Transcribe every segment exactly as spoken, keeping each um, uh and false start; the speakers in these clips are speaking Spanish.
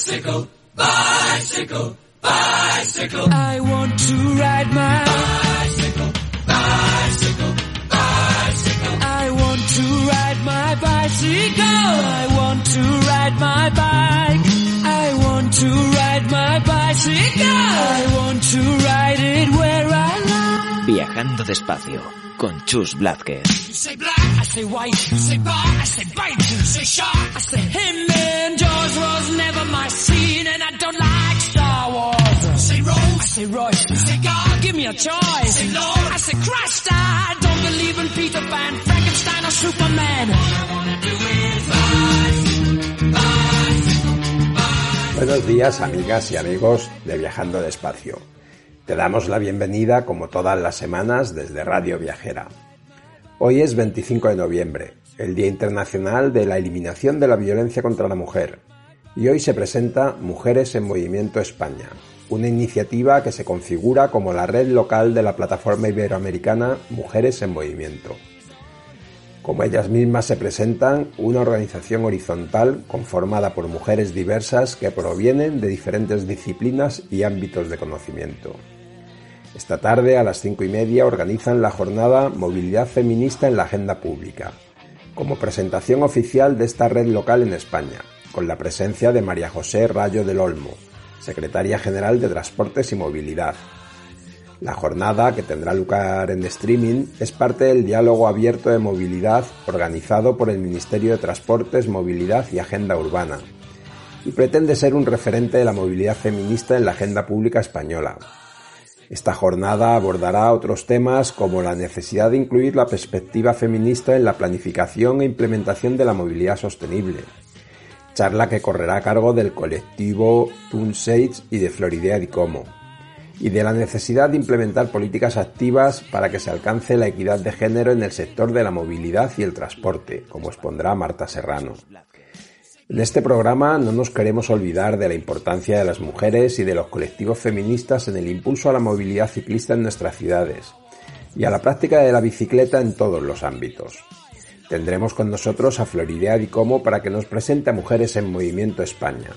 Bicycle, bicycle, bicycle. I want to ride my bicycle, bicycle, bicycle. I want to ride my bicycle. I want to ride my bike. I want to ride my bicycle. I want to ride it where I like. Viajando despacio con Chus Blázquez. You say black, I say white. You say bar, I say bite. You say shark, I say him. And Jaws was never my scene, and I don't like Star Wars. You say Rose, I say Royce. You say God, give me a choice. You say Lord, I say Christ. I don't believe in Peter Pan, Frankenstein or Superman. All I wanna do is bicycle, bicycle, bicycle. Buenos días, amigas y amigos de Viajando Despacio. Te damos la bienvenida, como todas las semanas, desde Radio Viajera. Hoy es veinticinco de noviembre, el Día Internacional de la Eliminación de la Violencia contra la Mujer, y hoy se presenta Mujeres en Movimiento España, una iniciativa que se configura como la red local de la plataforma iberoamericana Mujeres en Movimiento. Como ellas mismas se presentan, una organización horizontal conformada por mujeres diversas que provienen de diferentes disciplinas y ámbitos de conocimiento. Esta tarde, a las cinco y media, organizan la jornada Movilidad Feminista en la Agenda Pública, como presentación oficial de esta red local en España, con la presencia de María José Rayo del Olmo, Secretaria General de Transportes y Movilidad. La jornada, que tendrá lugar en streaming, es parte del diálogo abierto de movilidad organizado por el Ministerio de Transportes, Movilidad y Agenda Urbana, y pretende ser un referente de la movilidad feminista en la agenda pública española. Esta jornada abordará otros temas como la necesidad de incluir la perspectiva feminista en la planificación e implementación de la movilidad sostenible, charla que correrá a cargo del colectivo Tunsage y de Floridea Di Como, y de la necesidad de implementar políticas activas para que se alcance la equidad de género en el sector de la movilidad y el transporte, como expondrá Marta Serrano. En este programa no nos queremos olvidar de la importancia de las mujeres y de los colectivos feministas en el impulso a la movilidad ciclista en nuestras ciudades y a la práctica de la bicicleta en todos los ámbitos. Tendremos con nosotros a Floridea Di Como para que nos presente a Mujeres en Movimiento España.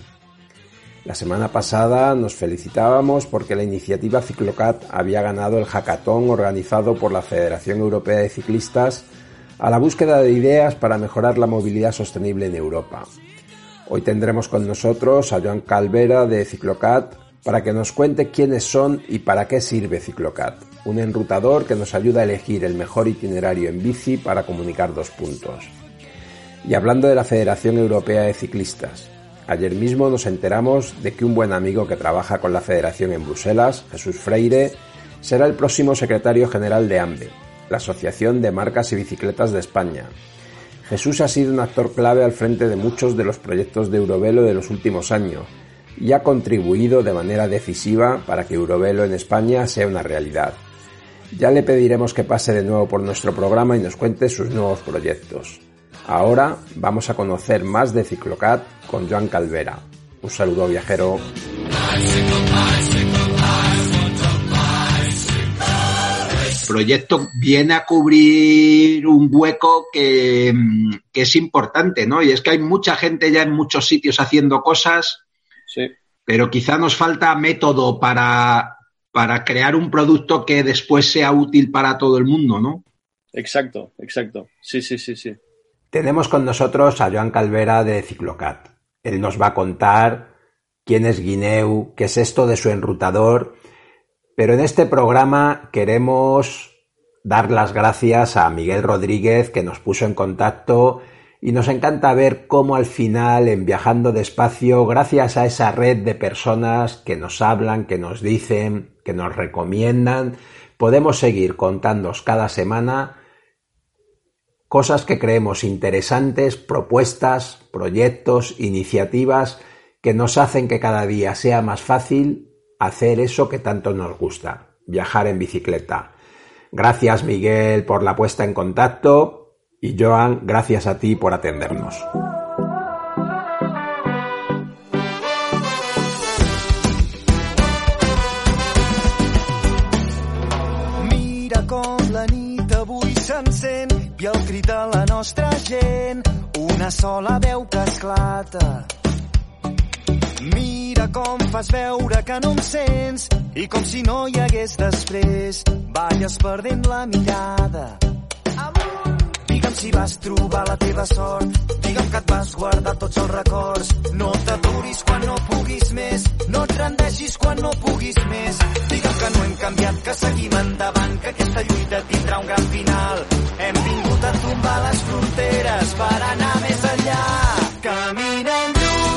La semana pasada nos felicitábamos porque la iniciativa Ciclocat había ganado el hackathon organizado por la Federación Europea de Ciclistas a la búsqueda de ideas para mejorar la movilidad sostenible en Europa. Hoy tendremos con nosotros a Joan Calvera de Ciclocat para que nos cuente quiénes son y para qué sirve Ciclocat, un enrutador que nos ayuda a elegir el mejor itinerario en bici para comunicar dos puntos. Y hablando de la Federación Europea de Ciclistas, ayer mismo nos enteramos de que un buen amigo que trabaja con la Federación en Bruselas, Jesús Freire, será el próximo secretario general de AMBE, la Asociación de Marcas y Bicicletas de España. Jesús ha sido un actor clave al frente de muchos de los proyectos de Eurovelo de los últimos años y ha contribuido de manera decisiva para que Eurovelo en España sea una realidad. Ya le pediremos que pase de nuevo por nuestro programa y nos cuente sus nuevos proyectos. Ahora vamos a conocer más de Ciclocat con Joan Calvera. Un saludo viajero. El proyecto viene a cubrir un hueco que, que es importante, ¿no? Y es que hay mucha gente ya en muchos sitios haciendo cosas, sí, pero quizá nos falta método para, para crear un producto que después sea útil para todo el mundo, ¿no? Exacto, exacto. Sí, sí, sí, sí. Tenemos con nosotros a Joan Calvera de Ciclocat. Él nos va a contar quién es Guineu, qué es esto de su enrutador, pero en este programa queremos dar las gracias a Miguel Rodríguez, que nos puso en contacto, y nos encanta ver cómo al final, en Viajando Despacio, gracias a esa red de personas que nos hablan, que nos dicen, que nos recomiendan, podemos seguir contándoos cada semana cosas que creemos interesantes, propuestas, proyectos, iniciativas que nos hacen que cada día sea más fácil hacer eso que tanto nos gusta, viajar en bicicleta. Gracias, Miguel, por la puesta en contacto y Joan, gracias a ti por atendernos. Mira com la nit avui s'encén i el crit de la nostra gent, una sola veu que esclata. Mira Mira com fas veure que no em sents i com si no hi hagués després. Balles perdent la mirada. Digue'm si vas trobar la teva sort. Digue'm que et vas guardar tots els records. No t'aturis quan no puguis més. No et rendeixis quan no puguis més. Digue'm que no hem canviat, que seguim endavant, que aquesta lluita tindrà un gran final. Hem vingut a tombar les fronteres per anar més enllà. Caminem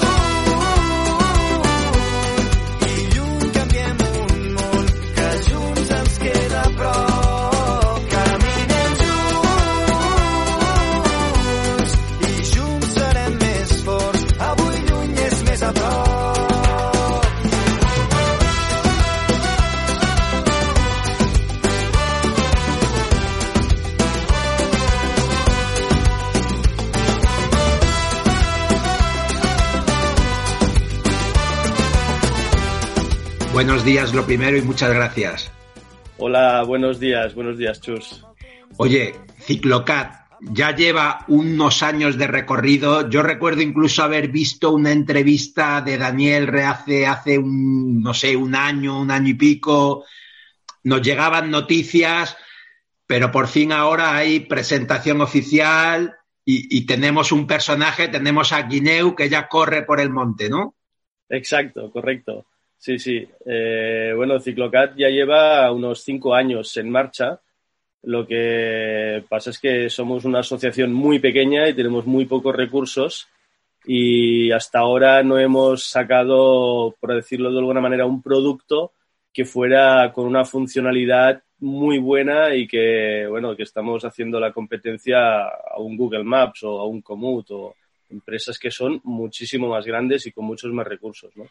Buenos días, lo primero, y muchas gracias. Hola, buenos días, buenos días, Chus. Oye, Ciclocat ya lleva unos años de recorrido. Yo recuerdo incluso haber visto una entrevista de Daniel hace, hace un, no sé, un año, un año y pico. Nos llegaban noticias, pero por fin ahora hay presentación oficial y, y tenemos un personaje, tenemos a Guineu que ya corre por el monte, ¿no? Exacto, correcto. Sí, sí. Eh, bueno, Ciclocat ya lleva unos cinco años en marcha. Lo que pasa es que somos una asociación muy pequeña y tenemos muy pocos recursos y hasta ahora no hemos sacado, por decirlo de alguna manera, un producto que fuera con una funcionalidad muy buena y que, bueno, que estamos haciendo la competencia a un Google Maps o a un Komoot o empresas que son muchísimo más grandes y con muchos más recursos, ¿no?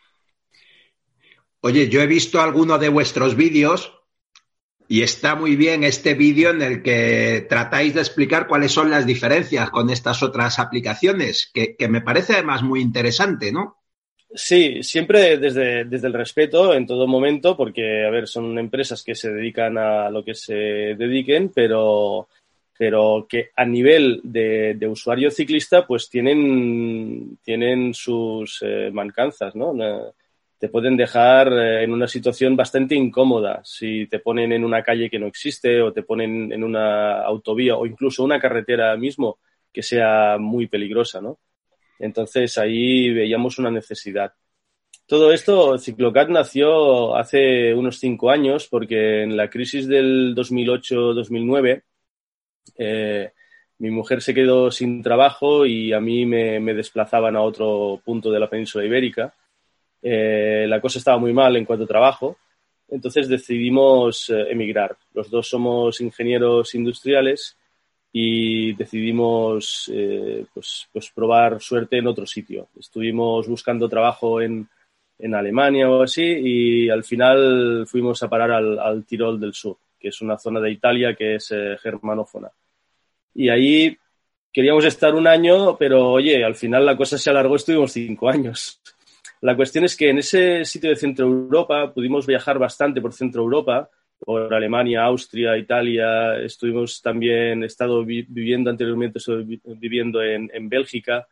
Oye, yo he visto alguno de vuestros vídeos y está muy bien este vídeo en el que tratáis de explicar cuáles son las diferencias con estas otras aplicaciones, que, que me parece además muy interesante, ¿no? Sí, siempre desde, desde el respeto en todo momento, porque, a ver, son empresas que se dedican a lo que se dediquen, pero, pero que a nivel de, de usuario ciclista pues tienen, tienen sus eh, mancanzas, ¿no? Te pueden dejar en una situación bastante incómoda si te ponen en una calle que no existe o te ponen en una autovía o incluso una carretera mismo que sea muy peligrosa, ¿no? Entonces ahí veíamos una necesidad. Todo esto, Ciclocat nació hace unos cinco años porque en la crisis del dos mil ocho dos mil nueve eh, mi mujer se quedó sin trabajo y a mí me, me desplazaban a otro punto de la península ibérica. Eh, la cosa estaba muy mal en cuanto a trabajo, entonces decidimos eh, emigrar. Los dos somos ingenieros industriales y decidimos eh, pues, pues probar suerte en otro sitio. Estuvimos buscando trabajo en, en Alemania o así y al final fuimos a parar al, al Tirol del Sur, que es una zona de Italia que es eh, germanófona. Y ahí queríamos estar un año, pero oye, al final la cosa se alargó, estuvimos cinco años. La cuestión es que en ese sitio de Centro Europa pudimos viajar bastante por Centro Europa, por Alemania, Austria, Italia. Estuvimos también, he estado vi- viviendo anteriormente, estoy viviendo en, en Bélgica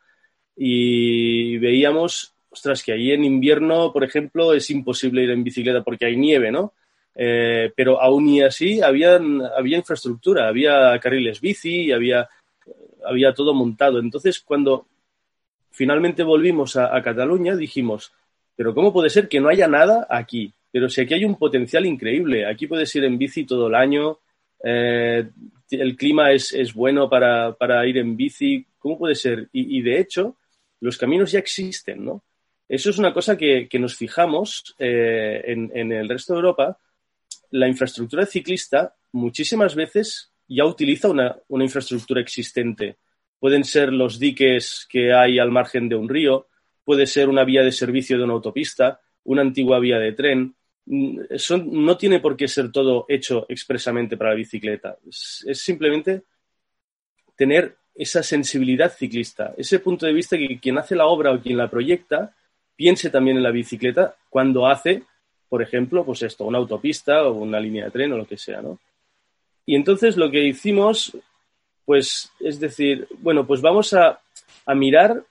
y veíamos, ostras, que ahí en invierno, por ejemplo, es imposible ir en bicicleta porque hay nieve, ¿no? Eh, pero aún y así habían, había infraestructura, había carriles bici, había, había todo montado. Entonces, cuando finalmente volvimos a, a Cataluña, dijimos, pero ¿cómo puede ser que no haya nada aquí? Pero si aquí hay un potencial increíble, aquí puedes ir en bici todo el año, eh, el clima es, es bueno para, para ir en bici, ¿cómo puede ser? Y, y de hecho, los caminos ya existen, ¿no? Eso es una cosa que, que nos fijamos eh, en, en el resto de Europa. La infraestructura ciclista muchísimas veces ya utiliza una, una infraestructura existente. Pueden ser los diques que hay al margen de un río, puede ser una vía de servicio de una autopista, una antigua vía de tren. Son, no tiene por qué ser todo hecho expresamente para la bicicleta. Es, es simplemente tener esa sensibilidad ciclista, ese punto de vista que quien hace la obra o quien la proyecta piense también en la bicicleta cuando hace, por ejemplo, pues esto, una autopista o una línea de tren o lo que sea, ¿no? Y entonces lo que hicimos, pues, es decir, bueno, pues vamos a, a mirar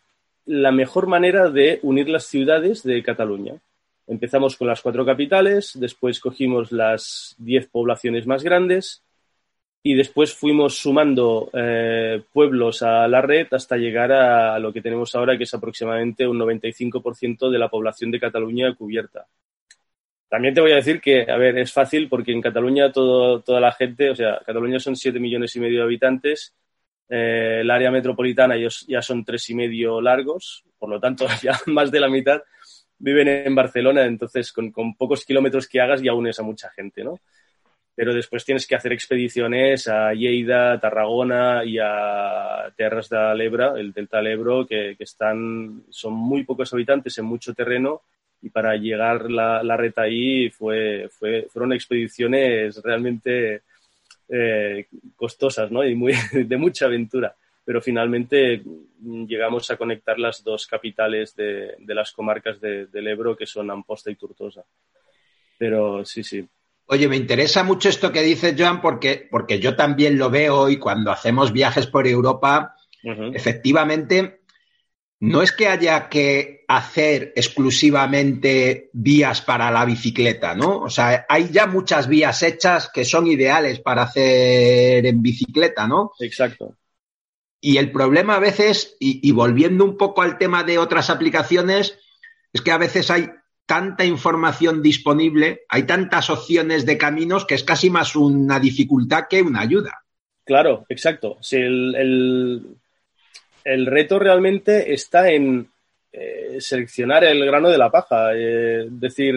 la mejor manera de unir las ciudades de Cataluña. Empezamos con las cuatro capitales, después cogimos las diez poblaciones más grandes y después fuimos sumando eh, pueblos a la red hasta llegar a lo que tenemos ahora, que es aproximadamente un noventa y cinco por ciento de la población de Cataluña cubierta. También te voy a decir que, a ver, es fácil porque en Cataluña todo, toda la gente, o sea, Cataluña son siete millones y medio de habitantes, eh, el área metropolitana ellos ya son tres y medio largos, por lo tanto ya más de la mitad viven en Barcelona, entonces con, con pocos kilómetros que hagas ya unes a mucha gente, ¿no? Pero después tienes que hacer expediciones a Lleida, a Tarragona y a Terres de l'Ebre, el Delta del Ebro, que, que están, son muy pocos habitantes en mucho terreno, y para llegar la, la red ahí fue, fue, fueron expediciones realmente eh, costosas, ¿no? Y muy, de mucha aventura. Pero finalmente llegamos a conectar las dos capitales de, de las comarcas de, del Ebro, que son Amposta y Tortosa. Pero sí, sí. Oye, me interesa mucho esto que dices, Joan, porque, porque yo también lo veo y cuando hacemos viajes por Europa, uh-huh. efectivamente, no es que haya que hacer exclusivamente vías para la bicicleta, ¿no? O sea, hay ya muchas vías hechas que son ideales para hacer en bicicleta, ¿no? Exacto. Y el problema a veces, y, y volviendo un poco al tema de otras aplicaciones, es que a veces hay tanta información disponible, hay tantas opciones de caminos que es casi más una dificultad que una ayuda. Claro, exacto. Si el, el, el reto realmente está en eh, seleccionar el grano de la paja. Es eh, decir,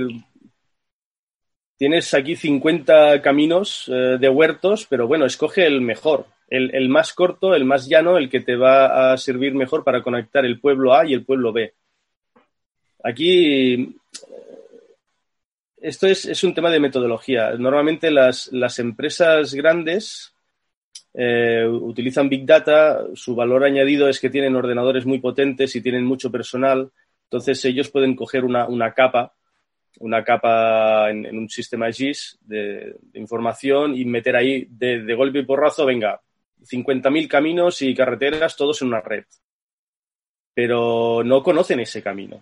tienes aquí cincuenta caminos eh, de huertos, pero bueno, escoge el mejor. El, el más corto, el más llano, el que te va a servir mejor para conectar el pueblo A y el pueblo B. Aquí, esto es, es un tema de metodología. Normalmente las, las empresas grandes eh, utilizan Big Data, su valor añadido es que tienen ordenadores muy potentes y tienen mucho personal, entonces ellos pueden coger una, una capa, una capa en, en un sistema G I S de, de información y meter ahí de, de golpe y porrazo, venga, cincuenta mil caminos y carreteras, todos en una red. Pero no conocen ese camino.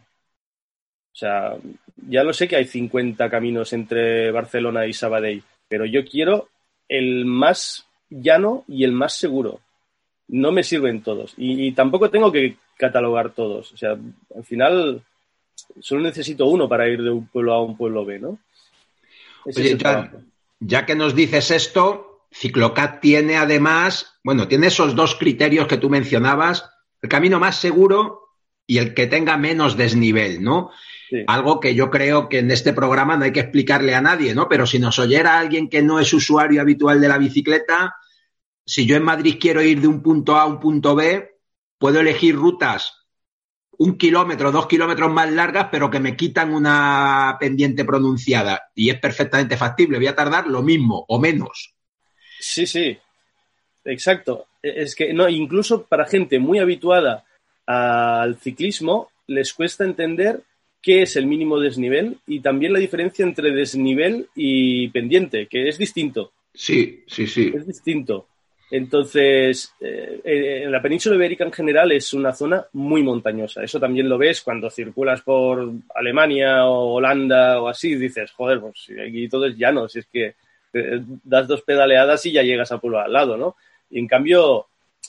O sea, ya lo sé que hay cincuenta caminos entre Barcelona y Sabadell, pero yo quiero el más llano y el más seguro. No me sirven todos. Y, y tampoco tengo que catalogar todos. O sea, al final solo necesito uno para ir de un pueblo A a un pueblo B, ¿no? Ese Oye, ya, ya que nos dices esto, Ciclocat tiene además, bueno, tiene esos dos criterios que tú mencionabas, el camino más seguro y el que tenga menos desnivel, ¿no? Sí. Algo que yo creo que en este programa no hay que explicarle a nadie, ¿no? Pero si nos oyera alguien que no es usuario habitual de la bicicleta, si yo en Madrid quiero ir de un punto A a un punto B, puedo elegir rutas un kilómetro, dos kilómetros más largas, pero que me quitan una pendiente pronunciada. Y es perfectamente factible. Voy a tardar lo mismo o menos. Sí, sí. Exacto. Es que no, incluso para gente muy habituada al ciclismo, les cuesta entender qué es el mínimo desnivel y también la diferencia entre desnivel y pendiente, que es distinto. Sí, sí, sí. Es distinto. Entonces, eh, en la península ibérica en general es una zona muy montañosa. Eso también lo ves cuando circulas por Alemania o Holanda o así. Dices, joder, pues aquí todo es llano. Si es que eh, das dos pedaleadas y ya llegas a pueblo al lado, ¿no? Y en cambio,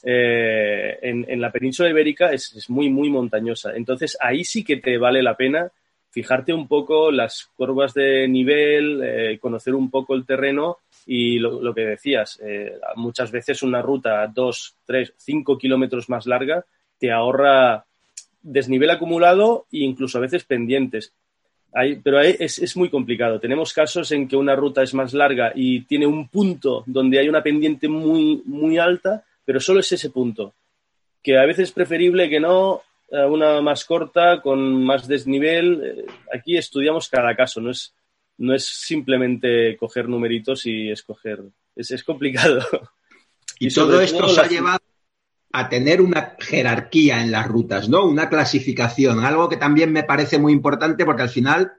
eh, en, en la península ibérica es, es muy, muy montañosa. Entonces, ahí sí que te vale la pena fijarte un poco las curvas de nivel, eh, conocer un poco el terreno y lo, lo que decías, eh, muchas veces una ruta dos, tres, cinco kilómetros más larga te ahorra desnivel acumulado e incluso a veces pendientes. Hay, pero hay, es, es muy complicado. Tenemos casos en que una ruta es más larga y tiene un punto donde hay una pendiente muy, muy alta, pero solo es ese punto. Que a veces es preferible que no, una más corta, con más desnivel. Aquí estudiamos cada caso, no es, no es simplemente coger numeritos y escoger. Es, es complicado. Y, y todo esto os ha llevado a tener una jerarquía en las rutas, ¿no? Una clasificación, algo que también me parece muy importante porque al final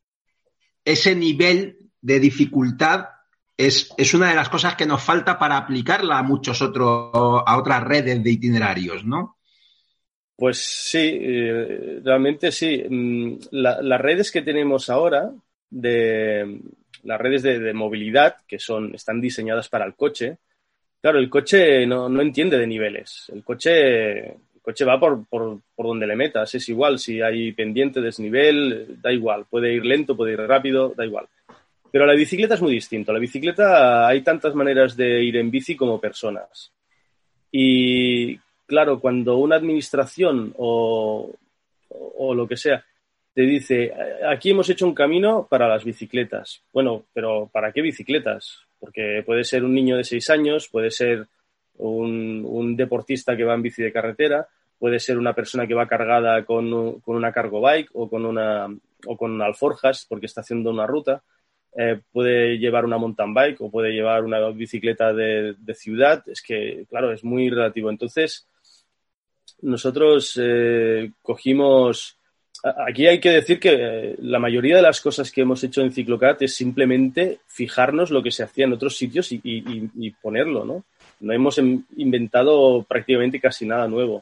ese nivel de dificultad es, es una de las cosas que nos falta para aplicarla a muchos otros, a otras redes de itinerarios, ¿no? Pues sí, eh, realmente sí. La, las redes que tenemos ahora, de las redes de, de movilidad, que son, están diseñadas para el coche, claro, el coche no, no entiende de niveles. El coche, el coche va por, por, por donde le metas. Es igual si hay pendiente, desnivel, da igual. Puede ir lento, puede ir rápido, da igual. Pero la bicicleta es muy distinto. La bicicleta, hay tantas maneras de ir en bici como personas. Y claro, cuando una administración o, o, o lo que sea te dice, aquí hemos hecho un camino para las bicicletas. Bueno, pero ¿para qué bicicletas? Porque puede ser un niño de seis años, puede ser un, un deportista que va en bici de carretera, puede ser una persona que va cargada con, con una cargo bike o con una o con alforjas porque está haciendo una ruta. Eh, puede llevar una mountain bike o puede llevar una bicicleta de, de ciudad. Es que, claro, es muy relativo. Entonces, nosotros eh, cogimos... Aquí hay que decir que eh, la mayoría de las cosas que hemos hecho en Ciclocat es simplemente fijarnos lo que se hacía en otros sitios y, y, y ponerlo, ¿no? No hemos inventado prácticamente casi nada nuevo.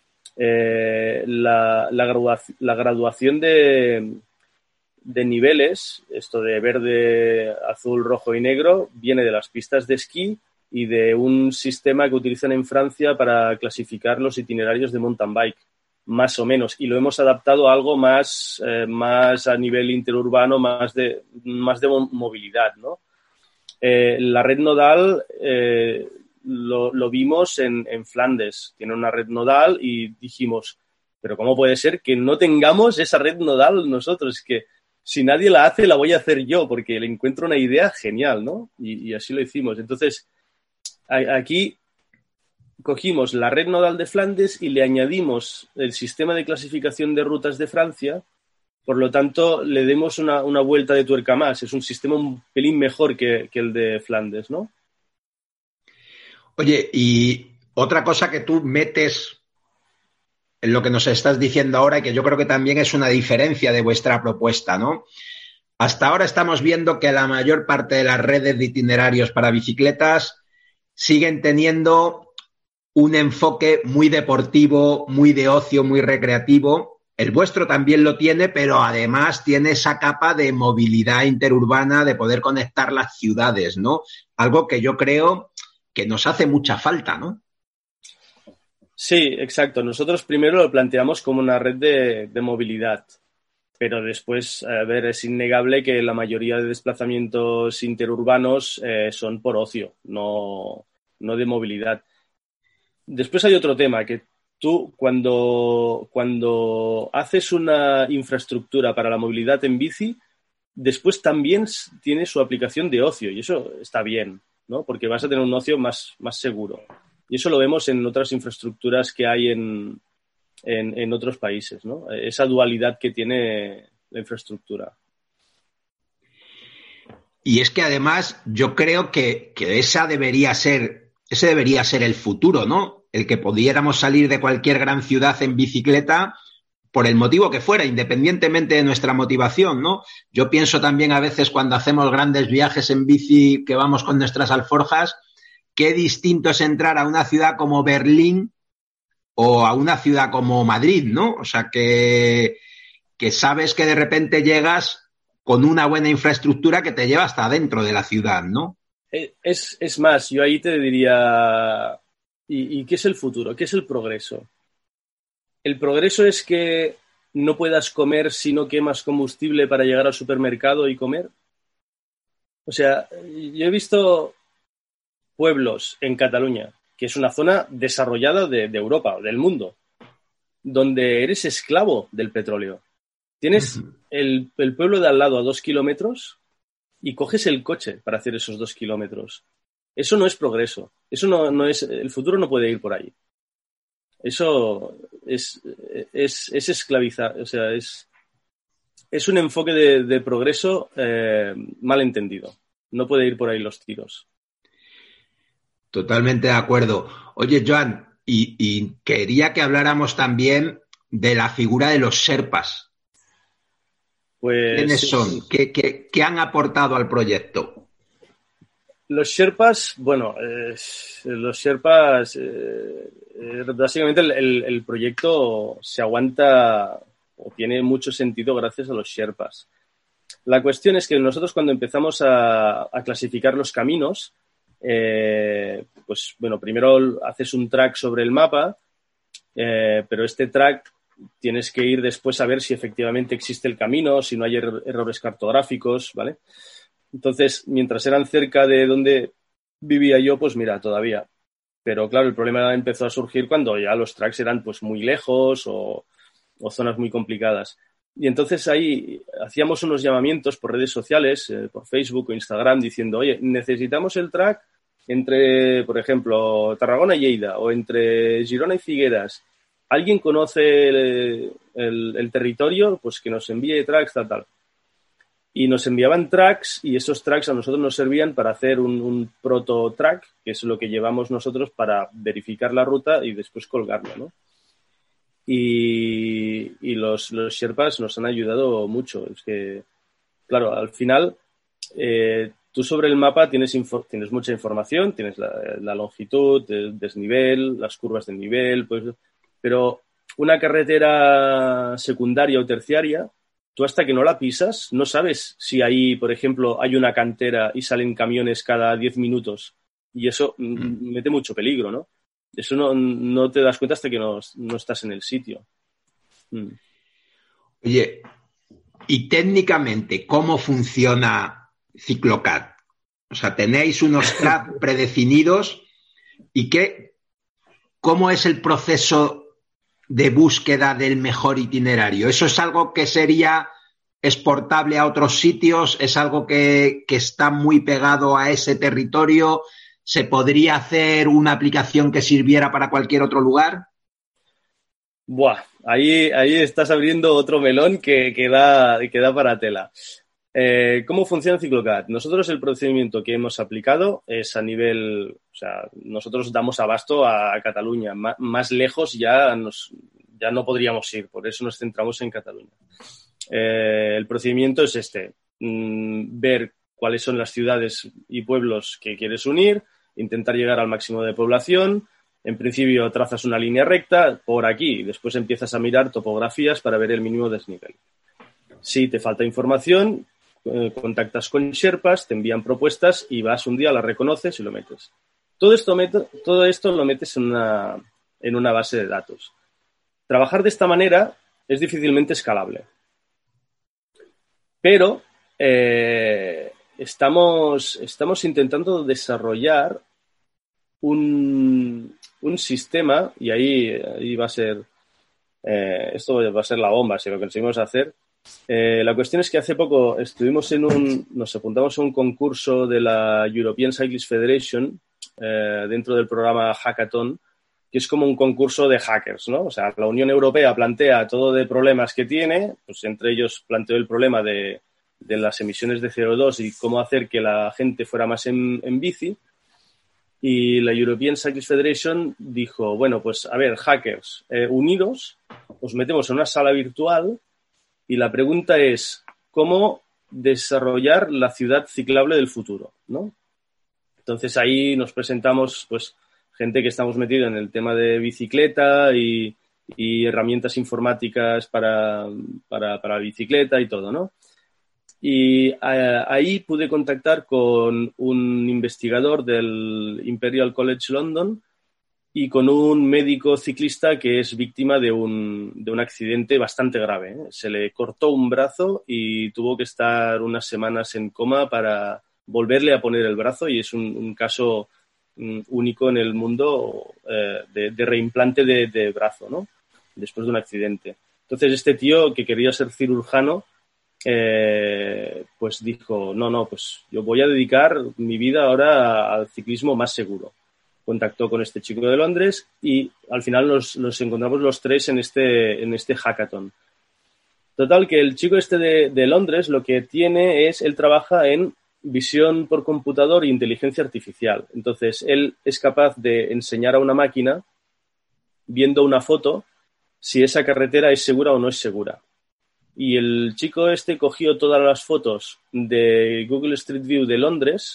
Eh, la, la, graduación, la graduación de... de niveles, esto de verde, azul, rojo y negro, viene de las pistas de esquí y de un sistema que utilizan en Francia para clasificar los itinerarios de mountain bike, más o menos, y lo hemos adaptado a algo más, eh, más a nivel interurbano, más de, más de movilidad, ¿no? Eh, la red nodal eh, lo, lo vimos en, en Flandes, tiene una red nodal y dijimos, pero ¿cómo puede ser que no tengamos esa red nodal nosotros? Es que si nadie la hace, la voy a hacer yo, porque le encuentro una idea genial, ¿no? Y, y así lo hicimos. Entonces, a, aquí cogimos la red nodal de Flandes y le añadimos el sistema de clasificación de rutas de Francia. Por lo tanto, le demos una, una vuelta de tuerca más. Es un sistema un pelín mejor que, que el de Flandes, ¿no? Oye, y otra cosa que tú metes en lo que nos estás diciendo ahora y que yo creo que también es una diferencia de vuestra propuesta, ¿no? Hasta ahora estamos viendo que la mayor parte de las redes de itinerarios para bicicletas siguen teniendo un enfoque muy deportivo, muy de ocio, muy recreativo. El vuestro también lo tiene, pero además tiene esa capa de movilidad interurbana, de poder conectar las ciudades, ¿no? Algo que yo creo que nos hace mucha falta, ¿no? Sí, exacto. Nosotros primero lo planteamos como una red de, de movilidad, pero después, a ver, es innegable que la mayoría de desplazamientos interurbanos eh, son por ocio, no, no de movilidad. Después hay otro tema, que tú cuando, cuando haces una infraestructura para la movilidad en bici, después también tiene su aplicación de ocio y eso está bien, ¿no? Porque vas a tener un ocio más, más seguro. Y eso lo vemos en otras infraestructuras que hay en, en, en otros países, ¿no? Esa dualidad que tiene la infraestructura. Y es que además yo creo que, que esa debería ser, ese debería ser el futuro, ¿no? El que pudiéramos salir de cualquier gran ciudad en bicicleta por el motivo que fuera, independientemente de nuestra motivación, ¿no? Yo pienso también a veces cuando hacemos grandes viajes en bici que vamos con nuestras alforjas, qué distinto es entrar a una ciudad como Berlín o a una ciudad como Madrid, ¿no? O sea, que, que sabes que de repente llegas con una buena infraestructura que te lleva hasta dentro de la ciudad, ¿no? Es, es más, yo ahí te diría, ¿y, ¿y qué es el futuro? ¿Qué es el progreso? ¿El progreso es que no puedas comer si no quemas combustible para llegar al supermercado y comer? O sea, yo he visto pueblos en Cataluña, que es una zona desarrollada de, de Europa, del mundo, donde eres esclavo del petróleo. Tienes uh-huh. el, el pueblo de al lado a dos kilómetros y coges el coche para hacer esos dos kilómetros. Eso no es progreso. Eso no, no es, el futuro no puede ir por ahí. Eso es, es, es esclavizar, o sea, es, es un enfoque de, de progreso eh, mal entendido. No puede ir por ahí los tiros. Totalmente de acuerdo. Oye, Joan, y, y quería que habláramos también de la figura de los Sherpas. Pues, ¿Quiénes son? ¿Qué, qué, qué han aportado al proyecto? Los Sherpas, bueno, eh, los Sherpas, eh, eh, básicamente el, el, el proyecto se aguanta o tiene mucho sentido gracias a los Sherpas. La cuestión es que nosotros cuando empezamos a, a clasificar los caminos, eh, pues bueno, primero haces un track sobre el mapa, eh, pero este track tienes que ir después a ver si efectivamente existe el camino, si no hay er- errores cartográficos, ¿vale? Entonces, mientras eran cerca de donde vivía yo, pues mira, todavía. Pero claro, el problema empezó a surgir cuando ya los tracks eran pues muy lejos o, o zonas muy complicadas. Y entonces ahí hacíamos unos llamamientos por redes sociales, eh, por Facebook o Instagram, diciendo, oye, necesitamos el track entre, por ejemplo, Tarragona y Lleida o entre Girona y Figueras. ¿Alguien conoce el, el, el territorio? Pues que nos envíe tracks, tal, tal. Y nos enviaban tracks y esos tracks a nosotros nos servían para hacer un, un proto-track, que es lo que llevamos nosotros para verificar la ruta y después colgarla, ¿no? Y, y los, los Sherpas nos han ayudado mucho. Es que, claro, al final eh, tú sobre el mapa tienes, info, tienes mucha información, tienes la, la longitud, el desnivel, las curvas de nivel, pues, pero una carretera secundaria o terciaria, tú hasta que no la pisas no sabes si ahí, por ejemplo, hay una cantera y salen camiones cada diez minutos y eso mm. mete mucho peligro, ¿no? Eso no, no te das cuenta hasta que no, no estás en el sitio. Mm. Oye, y técnicamente, ¿cómo funciona Ciclocat? O sea, tenéis unos tracks predefinidos y qué, ¿cómo es el proceso de búsqueda del mejor itinerario? ¿Eso es algo que sería exportable a otros sitios? ¿Es algo que, que está muy pegado a ese territorio? ¿Se podría hacer una aplicación que sirviera para cualquier otro lugar? Buah, ahí, ahí estás abriendo otro melón que, que, da, que da para tela. Eh, ¿Cómo funciona Ciclocat? Nosotros el procedimiento que hemos aplicado es a nivel, o sea, nosotros damos abasto a, a Cataluña. M- más lejos ya, nos, ya no podríamos ir, por eso nos centramos en Cataluña. Eh, el procedimiento es este, mmm, ver cuáles son las ciudades y pueblos que quieres unir, intentar llegar al máximo de población. En principio trazas una línea recta por aquí, después empiezas a mirar topografías para ver el mínimo desnivel. Si te falta información, eh, contactas con Sherpas, te envían propuestas y vas un día, las reconoces y lo metes. Todo esto, met- todo esto lo metes en una, en una base de datos. Trabajar de esta manera es difícilmente escalable. Pero eh, estamos, estamos intentando desarrollar un, un sistema, y ahí, ahí va a ser, eh, esto va a ser la bomba si lo conseguimos hacer. Eh, la cuestión es que hace poco estuvimos en un, nos apuntamos a un concurso de la European Cyclist Federation eh, dentro del programa Hackathon, que es como un concurso de hackers, ¿no? O sea, la Unión Europea plantea todo de problemas que tiene, pues entre ellos planteó el problema de, de las emisiones de C O dos y cómo hacer que la gente fuera más en, en bici. Y la European Cyclist Federation dijo, bueno, pues a ver, hackers, eh, unidos, os metemos en una sala virtual y la pregunta es, ¿cómo desarrollar la ciudad ciclable del futuro, ¿no? Entonces ahí nos presentamos, pues, gente que estamos metidos en el tema de bicicleta y, y herramientas informáticas para, para, para bicicleta y todo, ¿no? Y eh, ahí pude contactar con un investigador del Imperial College London y con un médico ciclista que es víctima de un, de un accidente bastante grave, ¿eh? Se le cortó un brazo y tuvo que estar unas semanas en coma para volverle a poner el brazo y es un, un caso um, único en el mundo eh, de, de reimplante de, de brazo, ¿no? Después de un accidente. Entonces este tío que quería ser cirujano Eh, pues dijo, no, no, pues yo voy a dedicar mi vida ahora al ciclismo más seguro. Contactó con este chico de Londres y al final nos, nos encontramos los tres en este, en este hackathon. Total, que el chico este de, de Londres lo que tiene es, él trabaja en visión por computador e inteligencia artificial. Entonces, él es capaz de enseñar a una máquina, viendo una foto, si esa carretera es segura o no es segura. Y el chico este cogió todas las fotos de Google Street View de Londres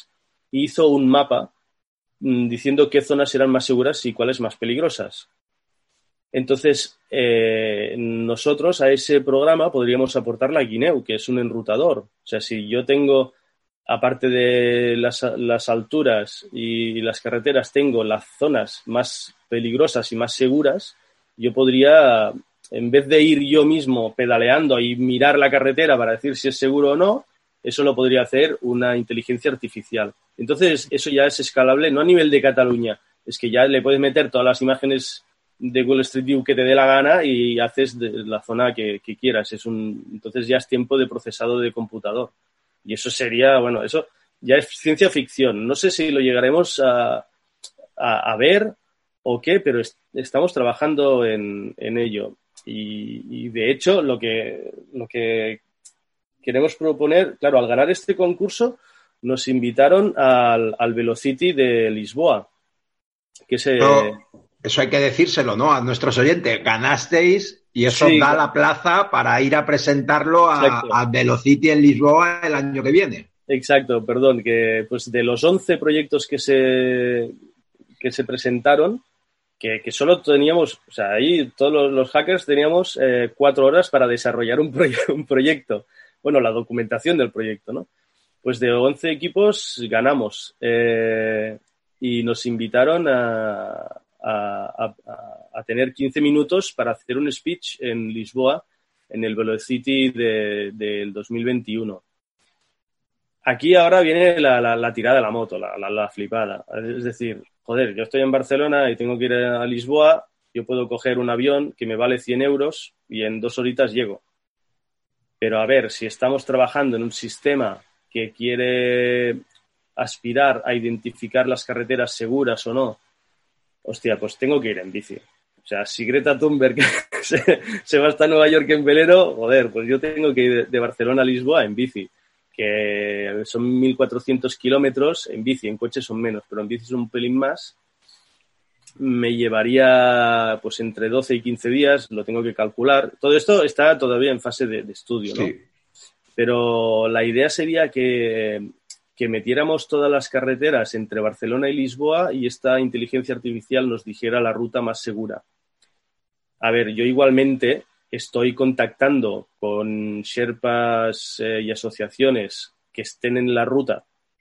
y hizo un mapa mmm, diciendo qué zonas eran más seguras y cuáles más peligrosas. Entonces, eh, nosotros a ese programa podríamos aportar la Guineu, que es un enrutador. O sea, si yo tengo, aparte de las, las alturas y las carreteras, tengo las zonas más peligrosas y más seguras, yo podría, en vez de ir yo mismo pedaleando y mirar la carretera para decir si es seguro o no, eso lo podría hacer una inteligencia artificial. Entonces, eso ya es escalable, no a nivel de Cataluña, es que ya le puedes meter todas las imágenes de Google Street View que te dé la gana y haces de la zona que, que quieras. Es un, entonces ya es tiempo de procesado de computador. Y eso sería, bueno, eso ya es ciencia ficción. No sé si lo llegaremos a, a, a ver o qué, pero est- estamos trabajando en, en ello. Y, y de hecho, lo que, lo que queremos proponer, claro, al ganar este concurso, nos invitaron al, al Velocity de Lisboa, que se... Pero eso hay que decírselo, ¿no? A nuestros oyentes. Ganasteis y eso Sí, da la plaza para ir a presentarlo a, a Velocity en Lisboa el año que viene. Exacto, perdón, que pues de los once proyectos que se, que se presentaron, que, que solo teníamos, o sea, ahí todos los, los hackers teníamos eh, cuatro horas para desarrollar un, proye- un proyecto. Bueno, la documentación del proyecto, ¿no? Pues de once equipos ganamos eh, y nos invitaron a, a, a, a tener quince minutos para hacer un speech en Lisboa, en el Velocity de, del dos mil veintiuno. Aquí ahora viene la, la, la tirada de la moto, la, la, la flipada. Es decir, joder, yo estoy en Barcelona y tengo que ir a Lisboa, yo puedo coger un avión que me vale cien euros y en dos horitas llego. Pero a ver, si estamos trabajando en un sistema que quiere aspirar a identificar las carreteras seguras o no, hostia, pues tengo que ir en bici. O sea, si Greta Thunberg se, se va hasta Nueva York en velero, joder, pues yo tengo que ir de, de Barcelona a Lisboa en bici, que son mil cuatrocientos kilómetros en bici, en coche son menos, pero en bici son un pelín más. Me llevaría pues entre doce y quince días, lo tengo que calcular. Todo esto está todavía en fase de, de estudio, ¿no? Sí. Pero la idea sería que, que metiéramos todas las carreteras entre Barcelona y Lisboa y esta inteligencia artificial nos dijera la ruta más segura. A ver, yo igualmente estoy contactando con sherpas eh, y asociaciones que estén en la ruta.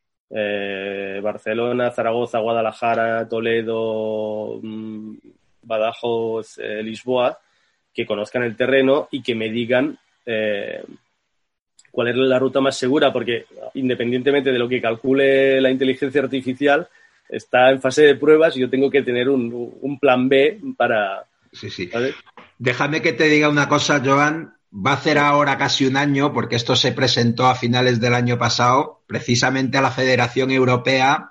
Eh, Barcelona, Zaragoza, Guadalajara, Toledo, mmm, Badajoz, eh, Lisboa, que conozcan el terreno y que me digan eh, cuál es la ruta más segura, porque independientemente de lo que calcule la inteligencia artificial, está en fase de pruebas y yo tengo que tener un, un plan B para... Sí, sí. ¿sabes? Déjame que te diga una cosa, Joan. Va a hacer ahora casi un año, porque esto se presentó a finales del año pasado, precisamente a la Federación Europea,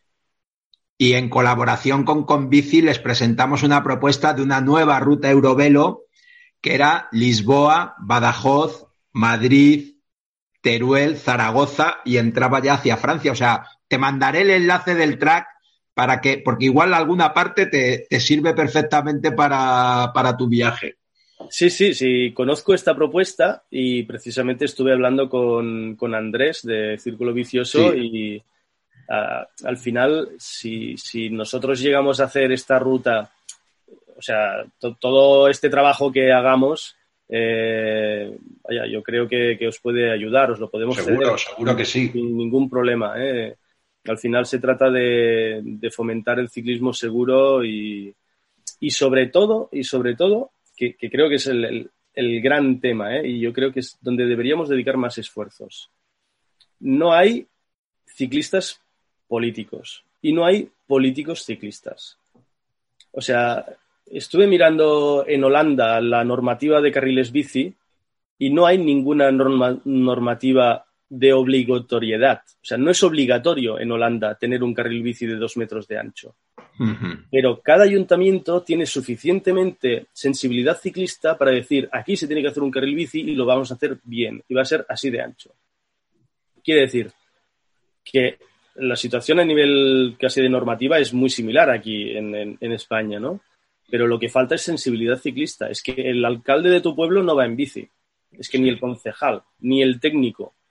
y en colaboración con Conbici les presentamos una propuesta de una nueva ruta Eurovelo, que era Lisboa, Badajoz, Madrid, Teruel, Zaragoza, y entraba ya hacia Francia. O sea, te mandaré el enlace del track para que, porque igual alguna parte te, te sirve perfectamente para, para tu viaje. Sí, sí, sí, conozco esta propuesta y precisamente estuve hablando con, con Andrés de Círculo Vicioso sí. y uh, al final, si, si nosotros llegamos a hacer esta ruta, o sea, to, todo este trabajo que hagamos, eh, vaya, yo creo que, que os puede ayudar, os lo podemos seguro, ceder. Seguro que sí. Sin ningún problema, ¿eh? Al final se trata de, de fomentar el ciclismo seguro y, y sobre todo, y sobre todo, Que, que creo que es el, el, el gran tema, ¿eh? Y yo creo que es donde deberíamos dedicar más esfuerzos. No hay ciclistas políticos y no hay políticos ciclistas. O sea, estuve mirando en Holanda la normativa de carriles bici y no hay ninguna norma, normativa de obligatoriedad. O sea, no es obligatorio en Holanda tener un carril bici de dos metros de ancho. Uh-huh. Pero cada ayuntamiento tiene suficientemente sensibilidad ciclista para decir aquí se tiene que hacer un carril bici y lo vamos a hacer bien y va a ser así de ancho. Quiere decir que la situación a nivel casi de normativa es muy similar aquí en, en, en España, ¿no? Pero lo que falta es sensibilidad ciclista. Es que el alcalde de tu pueblo no va en bici. Es que ni el concejal, ni el técnico,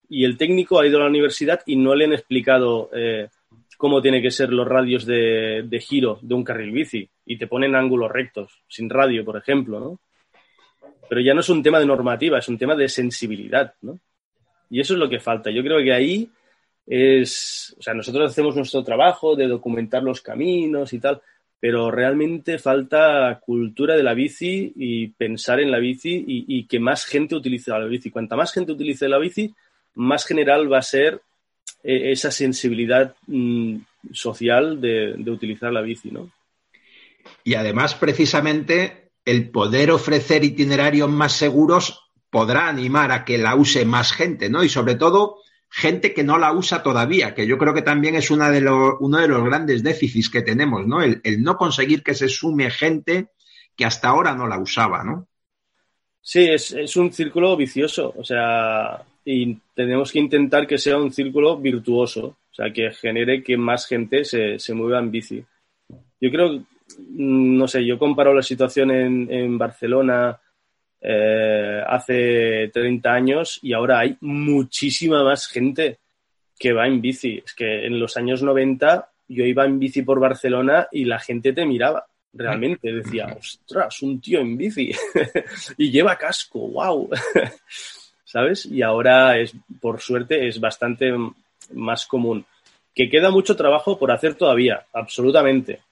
y el técnico ha ido a la universidad y no le han explicado eh, cómo tiene que ser los radios de, de giro de un carril bici y te ponen ángulos rectos, sin radio, por ejemplo, ¿no? Pero ya no es un tema de normativa, es un tema de sensibilidad, ¿no? Y eso es lo que falta. Yo creo que ahí es... O sea, nosotros hacemos nuestro trabajo de documentar los caminos y tal, pero realmente falta cultura de la bici y pensar en la bici y, y que más gente utilice la bici. Cuanta más gente utilice la bici, más general va a ser eh, esa sensibilidad mm, social de, de utilizar la bici, ¿no? Y además, precisamente, el poder ofrecer itinerarios más seguros podrá animar a que la use más gente, ¿no? Y sobre todo, gente que no la usa todavía, que yo creo que también es una de los, uno de los grandes déficits que tenemos, ¿no? El, el no conseguir que se sume gente que hasta ahora no la usaba, ¿no? Sí, es, es un círculo vicioso, o sea, y tenemos que intentar que sea un círculo virtuoso, o sea, que genere que más gente se, se mueva en bici. Yo creo, no sé, yo comparo la situación en, en Barcelona eh, hace treinta años y ahora hay muchísima más gente que va en bici. Es que en los años noventa yo iba en bici por Barcelona y la gente te miraba. Realmente decía, ostras, un tío en bici y lleva casco, wow, ¿sabes? Y ahora, es, por suerte, es bastante más común. Que queda mucho trabajo por hacer todavía, absolutamente,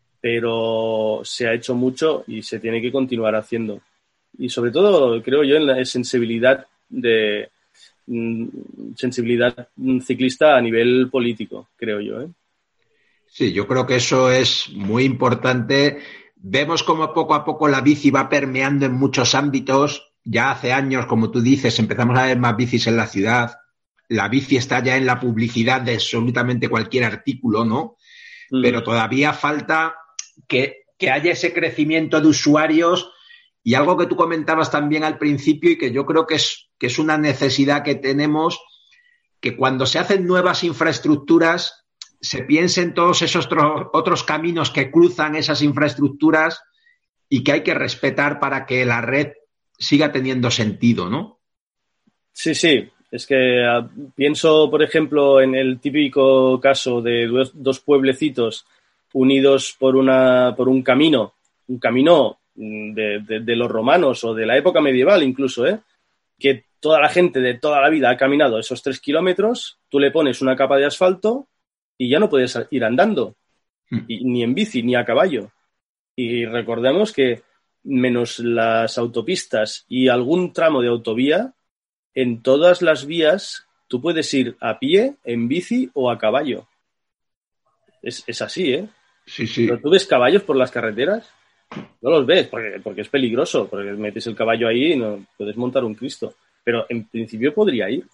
pero se ha hecho mucho y se tiene que continuar haciendo. Y sobre todo, creo yo, en la sensibilidad de sensibilidad ciclista a nivel político, creo yo, ¿eh? Sí, yo creo que eso es muy importante. Vemos cómo poco a poco la bici va permeando en muchos ámbitos. Ya hace años, como tú dices, empezamos a ver más bicis en la ciudad. La bici está ya en la publicidad de absolutamente cualquier artículo, ¿no? Mm. Pero todavía falta que, que haya ese crecimiento de usuarios y algo que tú comentabas también al principio y que yo creo que es, que es una necesidad que tenemos, que cuando se hacen nuevas infraestructuras se piense en todos esos otros, otros caminos que cruzan esas infraestructuras y que hay que respetar para que la red siga teniendo sentido, ¿no? Sí, sí. Es que uh, pienso, por ejemplo, en el típico caso de dos, dos pueblecitos unidos por, una, por un camino, un camino de, de, de los romanos o de la época medieval incluso, ¿eh? Que toda la gente de toda la vida ha caminado esos tres kilómetros, tú le pones una capa de asfalto y ya no puedes ir andando, y, ni en bici, ni a caballo. Y recordemos que menos las autopistas y algún tramo de autovía, en todas las vías tú puedes ir a pie, en bici o a caballo. Es, es así, ¿eh? Sí, sí. Pero tú ves caballos por las carreteras, no los ves porque, porque es peligroso, porque metes el caballo ahí y no puedes montar un Cristo. Pero en principio podría ir.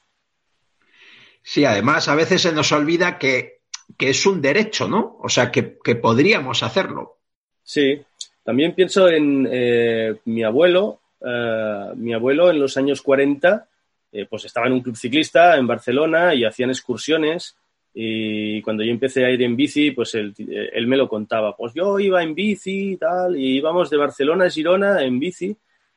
Sí, además a veces se nos olvida que que es un derecho, ¿no? O sea, que, que podríamos hacerlo. Sí, también pienso en eh, mi abuelo. Eh, mi abuelo en los años cuarenta eh, pues estaba en un club ciclista en Barcelona y hacían excursiones y cuando yo empecé a ir en bici, pues él, él me lo contaba. Pues yo iba en bici y tal, y íbamos de Barcelona a Girona en bici.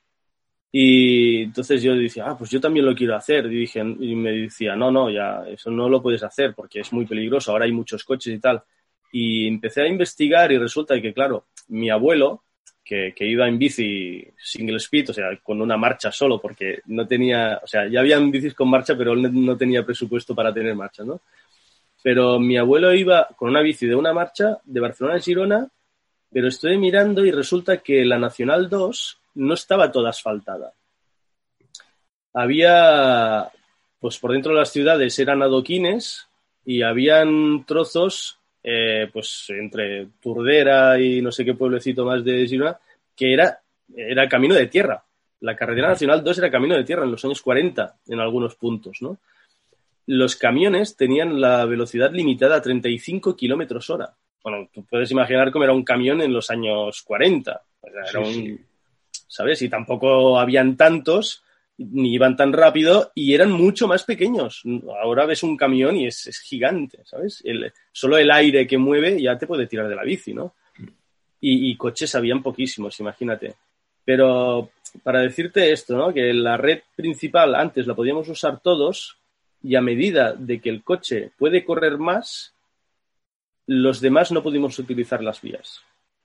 Y entonces yo decía, ah, pues yo también lo quiero hacer. Y, dije, y me decía, no, no, ya, eso no lo puedes hacer porque es muy peligroso, ahora hay muchos coches y tal. Y empecé a investigar y resulta que, claro, mi abuelo, que, que iba en bici single speed, o sea, con una marcha solo, porque no tenía, o sea, ya habían bicis con marcha, pero él no tenía presupuesto para tener marcha, ¿no? Pero mi abuelo iba con una bici de una marcha de Barcelona a Girona, pero estoy mirando y resulta que la Nacional dos no estaba toda asfaltada. Había, pues por dentro de las ciudades eran adoquines y habían trozos, eh, pues entre Turdera y no sé qué pueblecito más de Girona, que era, era camino de tierra. La carretera Nacional dos era camino de tierra en los años cuarenta, en algunos puntos, ¿no? Los camiones tenían la velocidad limitada a treinta y cinco kilómetros hora. Bueno, tú puedes imaginar cómo era un camión en los años cuarenta. O sea, era sí, un... sí. ¿Sabes? Y tampoco habían tantos, ni iban tan rápido, y eran mucho más pequeños. Ahora ves un camión y es, es gigante, ¿sabes? El, solo el aire que mueve ya te puede tirar de la bici, ¿no? Y, y coches habían poquísimos, imagínate. Pero para decirte esto, ¿no? Que la red principal antes la podíamos usar todos, y a medida de que el coche puede correr más, los demás no pudimos utilizar las vías.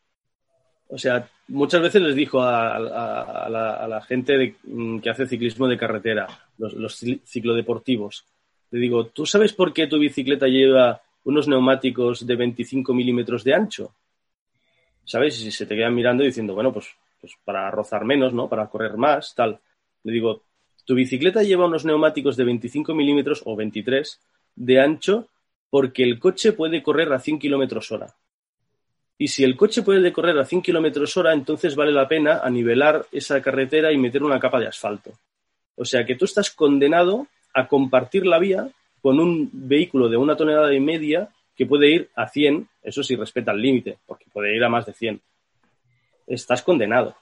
O sea, muchas veces les dijo a, a, a, la, a la gente de, que hace ciclismo de carretera, los, los ciclodeportivos, le digo, ¿tú sabes por qué tu bicicleta lleva unos neumáticos de veinticinco milímetros de ancho? ¿Sabes? Y se te quedan mirando y diciendo, bueno, pues, pues para rozar menos, ¿no? Para correr más, tal. Le digo, tu bicicleta lleva unos neumáticos de veinticinco milímetros o veintitrés de ancho porque el coche puede correr a cien kilómetros hora. Y si el coche puede correr a cien kilómetros hora, entonces vale la pena anivelar esa carretera y meter una capa de asfalto. O sea que tú estás condenado a compartir la vía con un vehículo de una tonelada y media que puede ir a cien, eso sí respeta el límite, porque puede ir a más de cien. Estás condenado.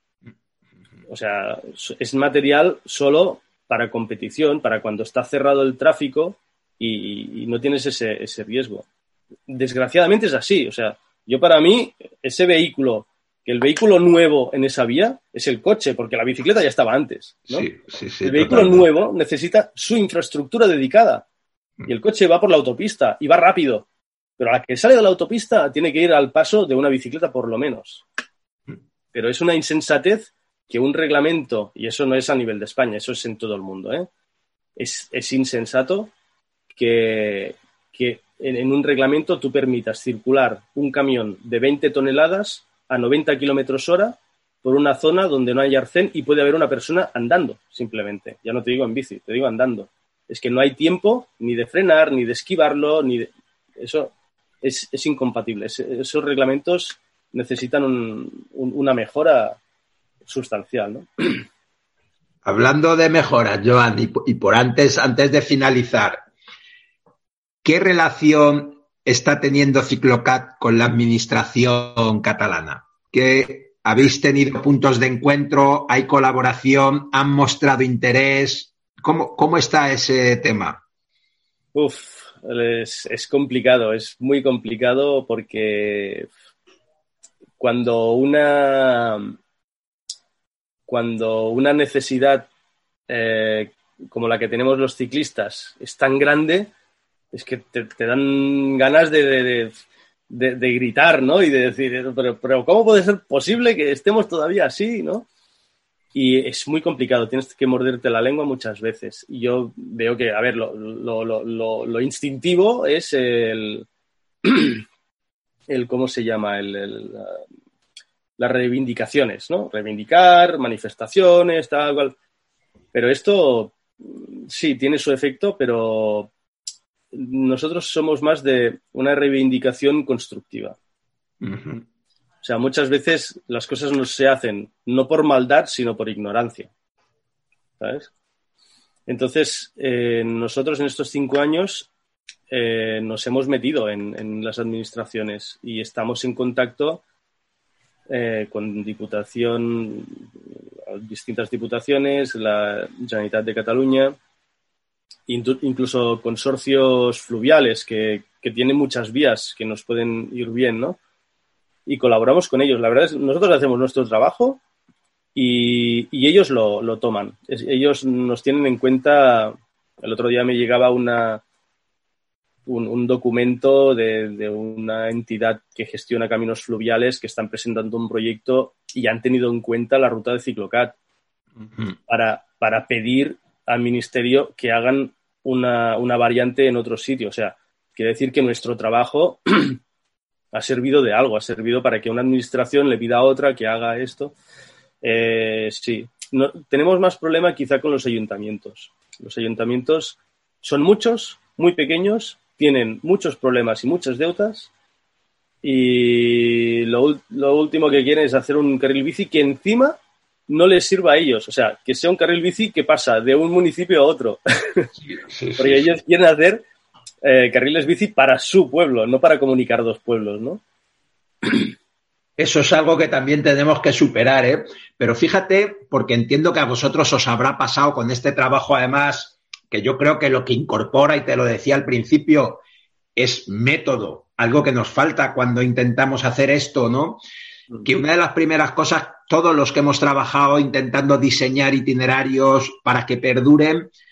O sea, es material solo para competición, para cuando está cerrado el tráfico y, y no tienes ese, ese riesgo. Desgraciadamente es así. O sea, yo para mí, ese vehículo, que el vehículo nuevo en esa vía es el coche, porque la bicicleta ya estaba antes, ¿no? Sí, sí, sí, el vehículo totalmente. nuevo necesita su infraestructura dedicada. Y el coche va por la autopista y va rápido. Pero a la que sale de la autopista tiene que ir al paso de una bicicleta por lo menos. Pero es una insensatez que un reglamento, y eso no es a nivel de España, eso es en todo el mundo, ¿eh? Es, es insensato que, que en, en un reglamento tú permitas circular un camión de veinte toneladas a noventa kilómetros hora por una zona donde no hay arcén y puede haber una persona andando, simplemente. Ya no te digo en bici, te digo andando. Es que no hay tiempo ni de frenar, ni de esquivarlo, ni de... Eso es, es incompatible. Es, esos reglamentos necesitan un, un, una mejora sustancial, ¿no? Hablando de mejoras, Joan, y, y por antes, antes de finalizar, ¿qué relación está teniendo Ciclocat con la administración catalana? ¿Que habéis tenido puntos de encuentro? ¿Hay colaboración? ¿Han mostrado interés? ¿Cómo, cómo está ese tema? Uf, es, es complicado, es muy complicado porque cuando una, cuando una necesidad eh, como la que tenemos los ciclistas es tan grande, es que te, te dan ganas de, de, de, de gritar, ¿no? Y de decir, pero, pero ¿cómo puede ser posible que estemos todavía así, ¿no? Y es muy complicado, tienes que morderte la lengua muchas veces. Y yo veo que, a ver, lo, lo, lo, lo, lo instintivo es el, el ¿cómo se llama? El, el, las reivindicaciones, ¿no? Reivindicar, manifestaciones, tal cual. Pero esto sí tiene su efecto, pero nosotros somos más de una reivindicación constructiva. Uh-huh. O sea, muchas veces las cosas no se hacen no por maldad, sino por ignorancia, ¿sabes? Entonces, eh, nosotros en estos cinco años eh, nos hemos metido en, en las administraciones y estamos en contacto eh, con diputación, distintas diputaciones, la Generalitat de Cataluña, incluso consorcios fluviales que, que tienen muchas vías que nos pueden ir bien, ¿no? Y colaboramos con ellos. La verdad es que nosotros hacemos nuestro trabajo y, y ellos lo, lo toman. Es, ellos nos tienen en cuenta. El otro día me llegaba una un, un documento de, de una entidad que gestiona caminos fluviales que están presentando un proyecto y han tenido en cuenta la ruta de Ciclocat uh-huh. para, para pedir al ministerio que hagan una, una variante en otro sitio. O sea, quiere decir que nuestro trabajo ha servido de algo, ha servido para que una administración le pida a otra que haga esto. Eh, sí, no, tenemos más problema quizá con los ayuntamientos. Los ayuntamientos son muchos, muy pequeños, tienen muchos problemas y muchas deudas y lo, lo último que quieren es hacer un carril bici que encima no les sirva a ellos. O sea, que sea un carril bici que pasa de un municipio a otro. Sí, sí, Porque sí, ellos sí. quieren hacer Eh, carriles bici para su pueblo, no para comunicar dos pueblos, ¿no? Eso es algo que también tenemos que superar, ¿eh? Pero fíjate, porque entiendo que a vosotros os habrá pasado con este trabajo, además, que yo creo que lo que incorpora, y te lo decía al principio, es método, algo que nos falta cuando intentamos hacer esto, ¿no? Uh-huh. Que una de las primeras cosas, todos los que hemos trabajado intentando diseñar itinerarios para que perduren,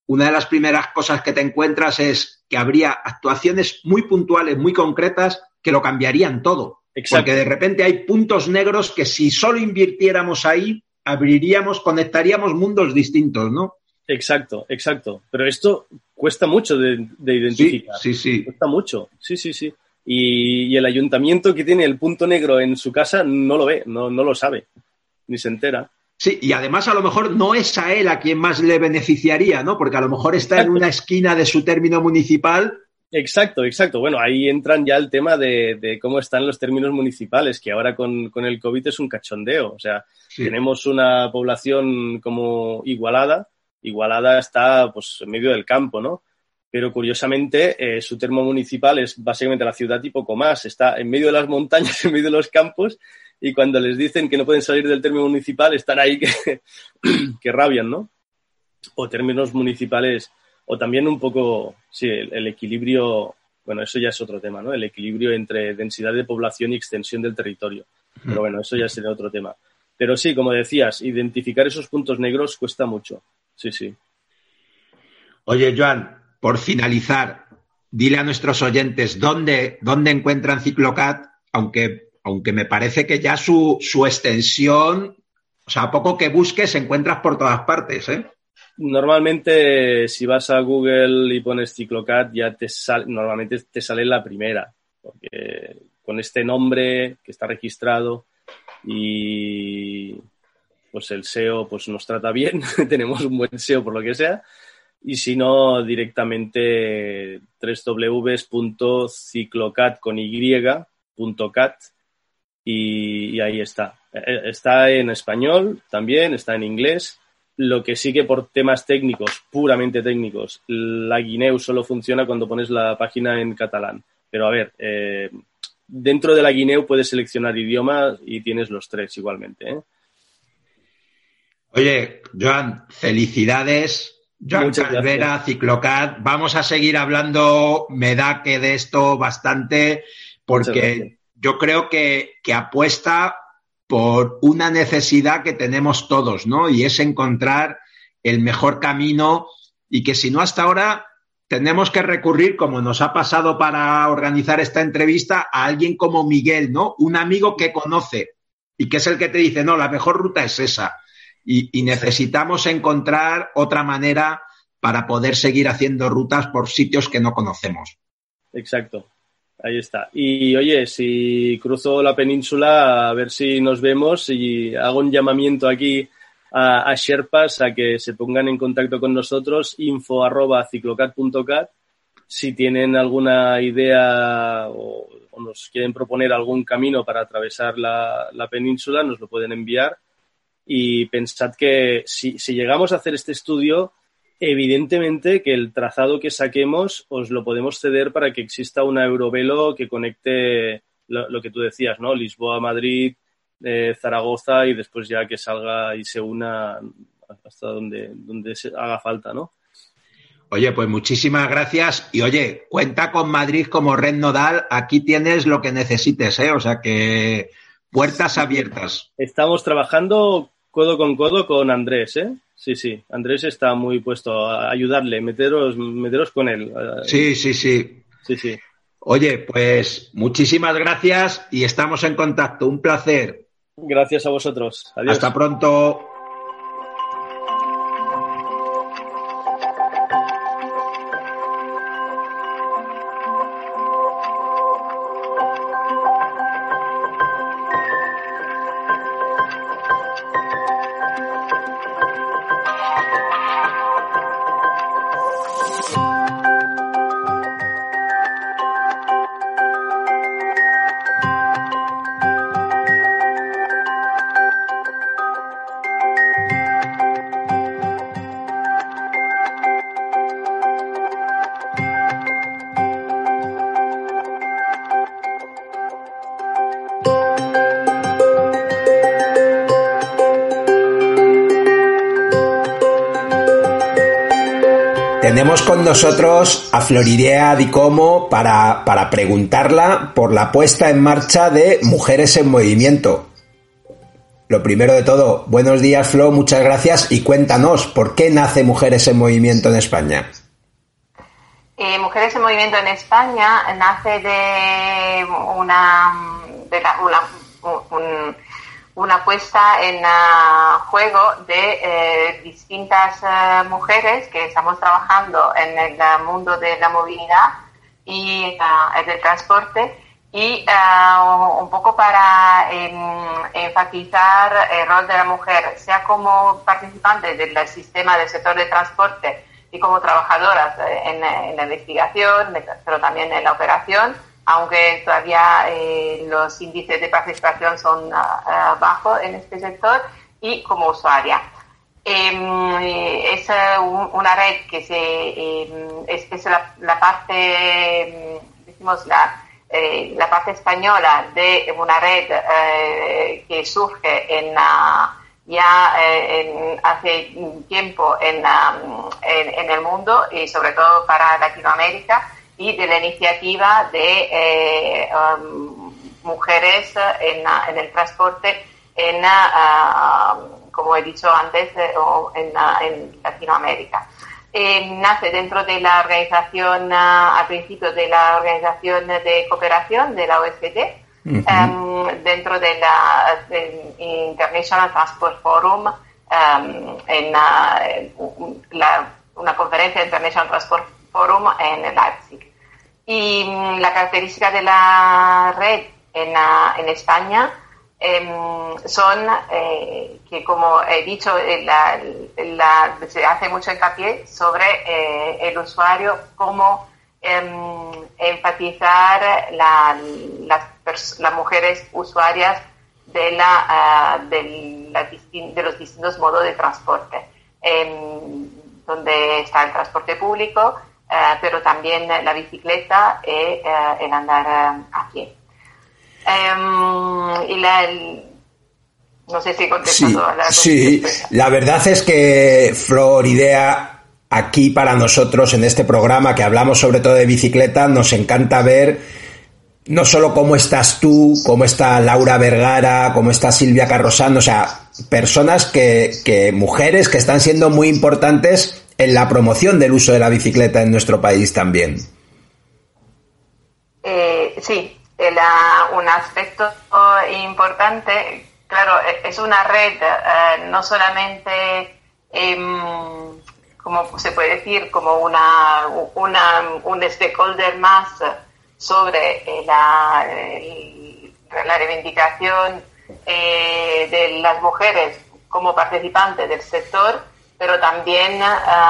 una de las primeras cosas que te encuentras es que habría actuaciones muy puntuales, muy concretas, que lo cambiarían todo. Exacto. Porque de repente hay puntos negros que si solo invirtiéramos ahí, abriríamos, conectaríamos mundos distintos, ¿no? Exacto, exacto. Pero esto cuesta mucho de, de identificar. Sí, sí, sí. Cuesta mucho, sí, sí, sí. Y, y el ayuntamiento que tiene el punto negro en su casa no lo ve, no, no lo sabe, ni se entera. Sí, y además a lo mejor no es a él a quien más le beneficiaría, ¿no? Porque a lo mejor está exacto. en una esquina de su término municipal. Exacto, exacto. Bueno, ahí entran ya el tema de, de cómo están los términos municipales, que ahora con, con el COVID es un cachondeo. O sea, sí. tenemos una población como Igualada. Igualada está pues en medio del campo, ¿no? Pero curiosamente eh, su termo municipal es básicamente la ciudad y poco más. Está en medio de las montañas, en medio de los campos, y cuando les dicen que no pueden salir del término municipal están ahí que, que rabian, ¿no? O términos municipales, o también un poco, sí, el, el equilibrio, bueno, eso ya es otro tema, ¿no? El equilibrio entre densidad de población y extensión del territorio. Pero bueno, eso ya sería otro tema. Pero sí, como decías, identificar esos puntos negros cuesta mucho. Sí, sí. Oye, Joan, por finalizar, dile a nuestros oyentes dónde, dónde encuentran Ciclocat, aunque, aunque me parece que ya su, su extensión, o sea, a poco que busques, encuentras por todas partes, ¿eh? Normalmente, si vas a Google y pones Ciclocat, ya te sale, normalmente te sale la primera, porque con este nombre que está registrado y pues el S E O pues nos trata bien, tenemos un buen S E O por lo que sea, y si no, directamente doble u doble u doble u punto ciclocat con y punto cat y, y ahí está. Está en español también, está en inglés. Lo que sí que por temas técnicos, puramente técnicos, la Guineu solo funciona cuando pones la página en catalán. Pero a ver, eh, dentro de la Guineu puedes seleccionar idioma y tienes los tres igualmente, ¿eh? Oye, Joan, felicidades. Joan Muchas Calvera, gracias. Ciclocat. Vamos a seguir hablando, me da que de esto bastante, porque yo creo que, que apuesta por una necesidad que tenemos todos, ¿no? Y es encontrar el mejor camino y que si no hasta ahora tenemos que recurrir, como nos ha pasado para organizar esta entrevista, a alguien como Miguel, ¿no? Un amigo que conoce y que es el que te dice, no, la mejor ruta es esa. Y, y necesitamos encontrar otra manera para poder seguir haciendo rutas por sitios que no conocemos. Exacto. Ahí está. Y oye, si cruzo la península, a ver si nos vemos y hago un llamamiento aquí a, a Sherpas a que se pongan en contacto con nosotros, info arroba ciclocat punto cat, si tienen alguna idea o, o nos quieren proponer algún camino para atravesar la, la península, nos lo pueden enviar. Y pensad que si, si llegamos a hacer este estudio, evidentemente que el trazado que saquemos os lo podemos ceder para que exista una Eurovelo que conecte lo, lo que tú decías, ¿no? Lisboa, Madrid, eh, Zaragoza y después ya que salga y se una hasta donde, donde se haga falta, ¿no? Oye, pues muchísimas gracias. Y oye, cuenta con Madrid como Red Nodal. Aquí tienes lo que necesites, ¿eh? O sea que puertas abiertas. Estamos trabajando codo con codo con Andrés, ¿eh? Sí, sí. Andrés está muy puesto a ayudarle, meteros, meteros con él. Sí, sí, sí. Sí, sí. Oye, pues muchísimas gracias y estamos en contacto. Un placer. Gracias a vosotros. Adiós. Hasta pronto. Tenemos con nosotros a Florirea Di Como para, para preguntarla por la puesta en marcha de Mujeres en Movimiento. Lo primero de todo, buenos días, Flo, muchas gracias y cuéntanos, ¿por qué nace Mujeres en Movimiento en España? Eh, Mujeres en Movimiento en España nace de una, de la, una, un, una puesta en uh, juego de eh, distintas uh, mujeres que estamos trabajando en el mundo de la movilidad y uh, del transporte, y uh, un poco para eh, enfatizar el rol de la mujer, sea como participante del sistema del sector de transporte y como trabajadoras en, en la investigación, pero también en la operación, aunque todavía eh, los índices de participación son uh, bajos en este sector, y como usuaria. Eh, es uh, una red que se eh, es, es la, la parte, decimos la Eh, la parte española de una red eh, que surge en, uh, ya eh, en, hace tiempo en, um, en, en el mundo, y sobre todo para Latinoamérica, y de la iniciativa de eh, um, mujeres en, en el transporte en, uh, como he dicho antes, eh, en, en Latinoamérica. Eh, nace dentro de la organización, uh, al principio de la Organización de Cooperación de la O E C D, uh-huh. um, dentro de la de International Transport Forum, um, en uh, la, una conferencia International Transport Forum en Leipzig. Y um, la característica de la red en, uh, en España Eh, son eh, que, como he dicho, la, la, se hace mucho hincapié sobre eh, el usuario, cómo eh, enfatizar la, las, pers- las mujeres usuarias de, la, uh, de, la distin- de los distintos modos de transporte, eh, donde está el transporte público, uh, pero también la bicicleta y uh, el andar uh, a pie. Um, y la, el, no sé si he contestado sí, la sí, la verdad es que Floridea, aquí para nosotros en este programa que hablamos sobre todo de bicicleta, nos encanta ver no solo cómo estás tú, cómo está Laura Vergara, cómo está Silvia Carrosán, o sea, personas que, que mujeres que están siendo muy importantes en la promoción del uso de la bicicleta en nuestro país también. Eh, sí. La, un aspecto importante, claro, es una red eh, no solamente, eh, como se puede decir, como una, una un stakeholder más sobre la, la reivindicación eh, de las mujeres como participantes del sector, pero también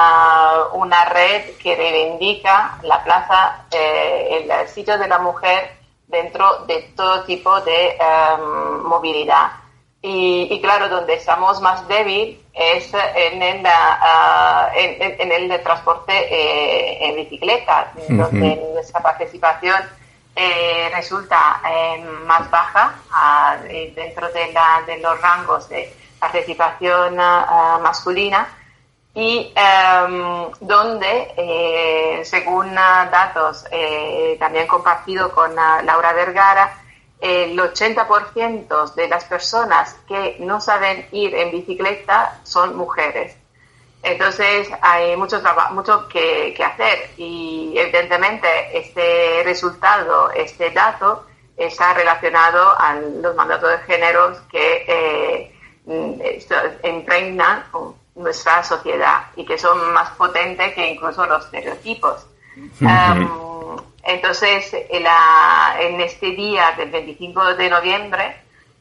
uh, una red que reivindica la plaza, eh, el sitio de la mujer dentro de todo tipo de um, movilidad. Y, y claro, donde estamos más débil es en el, uh, en, en el de transporte eh, en bicicleta, uh-huh. donde nuestra participación eh, resulta eh, más baja uh, dentro de, la, de los rangos de participación uh, masculina, y um, donde, eh, según uh, datos eh, también compartidos con uh, Laura Vergara, eh, el ochenta por ciento de las personas que no saben ir en bicicleta son mujeres. Entonces hay mucho trabajo, mucho que, que hacer, y evidentemente este resultado, este dato, está relacionado a los mandatos de género que eh, impregnan nuestra sociedad y que son más potentes que incluso los estereotipos. Uh-huh. Um, entonces, en, la, en este día del veinticinco de noviembre,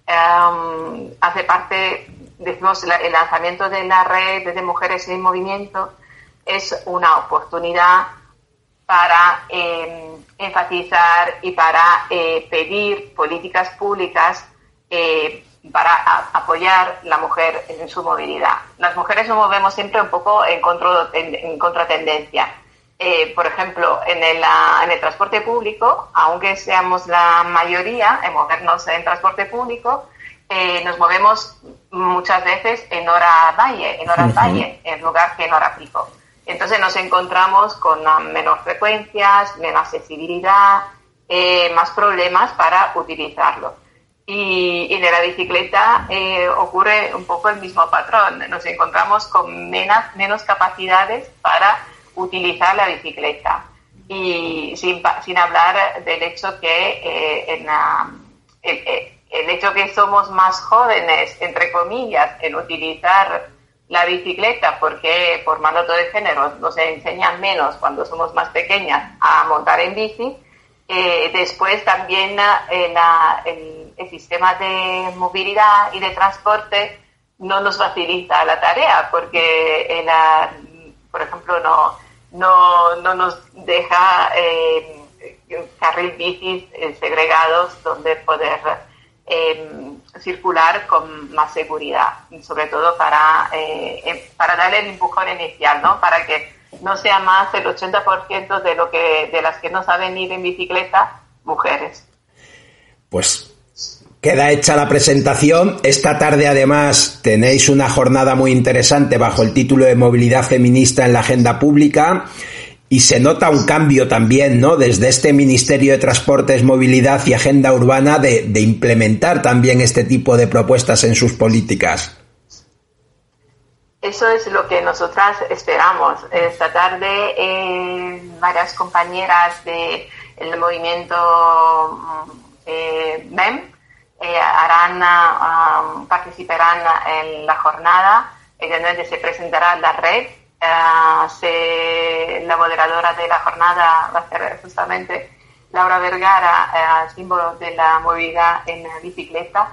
um, hace parte, decimos, la, el lanzamiento de la red de Mujeres en Movimiento es una oportunidad para eh, enfatizar y para eh, pedir políticas públicas eh, para a, apoyar la mujer en su movilidad. Las mujeres nos movemos siempre un poco en, contra, en, en contratendencia. Eh, por ejemplo, en el, en el transporte público, aunque seamos la mayoría en movernos en transporte público, eh, nos movemos muchas veces en hora valle, en horas uh-huh. valle, en lugar que en hora pico. Entonces nos encontramos con menor frecuencias, menos accesibilidad, eh, más problemas para utilizarlo. Y, y en la bicicleta eh, ocurre un poco el mismo patrón. Nos encontramos con menos, menos capacidades para utilizar la bicicleta. Y sin, sin hablar del hecho que eh, en la, el, el hecho que somos más jóvenes, entre comillas, en utilizar la bicicleta, porque por mandato de género nos enseñan menos cuando somos más pequeñas a montar en bici. Eh, después también eh, la, el, el sistema de movilidad y de transporte no nos facilita la tarea, porque eh, la, por ejemplo no, no, no nos deja eh, carril bicis eh, segregados donde poder eh, circular con más seguridad, sobre todo para, eh, para darle el empujón inicial, ¿no? Para que no sea más el ochenta por ciento de lo que de las que no saben ir en bicicleta, mujeres. Pues queda hecha la presentación. Esta tarde, además, tenéis una jornada muy interesante bajo el título de Movilidad Feminista en la Agenda Pública, y se nota un cambio también, ¿no?, desde este Ministerio de Transportes, Movilidad y Agenda Urbana de, de implementar también este tipo de propuestas en sus políticas. Eso es lo que nosotras esperamos. Esta tarde eh, varias compañeras del de movimiento eh, M E M eh, harán, uh, participarán en la jornada, en donde se presentará la red. Uh, se, la moderadora de la jornada va a ser justamente Laura Vergara, uh, símbolo de la movilidad en bicicleta.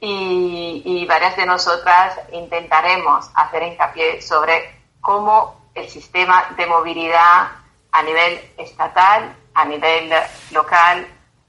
Y, y varias de nosotras intentaremos hacer hincapié sobre cómo el sistema de movilidad a nivel estatal, a nivel local,